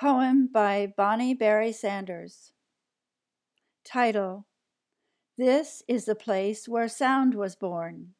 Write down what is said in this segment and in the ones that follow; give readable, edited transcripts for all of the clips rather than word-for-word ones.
Poem by Bonnie Barry Sanders. Title: This is the place where sound was born.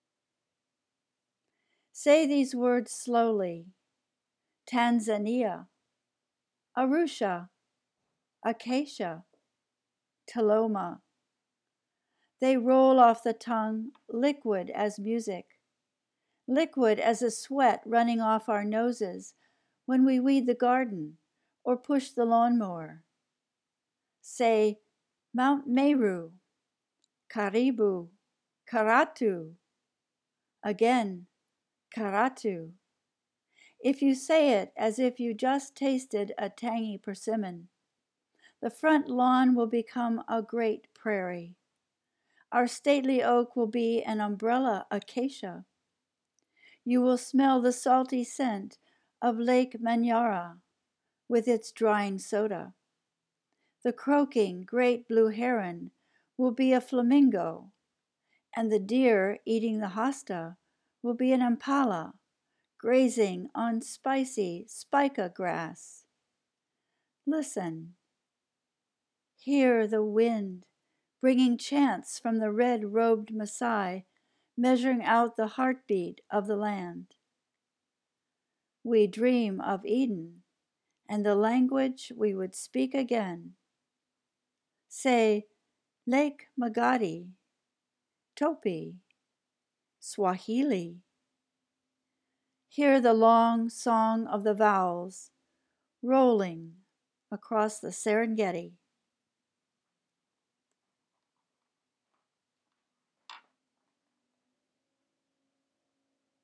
Say these words slowly: Tanzania, Arusha, Acacia, Taloma. They roll off the tongue, liquid as music, liquid as the sweat running off our noses when we weed the garden or push the lawnmower. Say Mount Meru, Karibu, Karatu. Again, Karatu. If you say it as if you just tasted a tangy persimmon, the front lawn will become a great prairie. Our stately oak will be an umbrella acacia. You will smell the salty scent of Lake Manyara with its drying soda. The croaking great blue heron will be a flamingo, and the deer eating the hosta will be an impala grazing on spicy spica grass. Listen. Hear the wind bringing chants from the red-robed Maasai, measuring out the heartbeat of the land. We dream of Eden and the language we would speak again. Say Lake Magadi, Topi, Swahili. Hear the long song of the vowels rolling across the Serengeti.